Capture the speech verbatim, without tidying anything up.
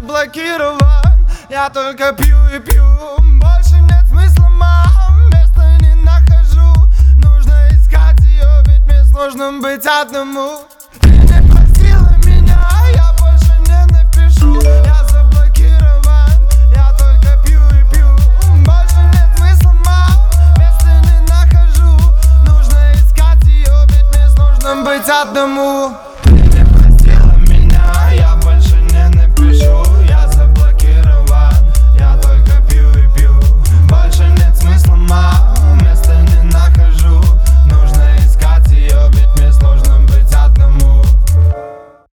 заблокирован. Я только пью и пью, больше нет смысла, мам, места не нахожу. Нужно искать ее, ведь мне сложно быть одному.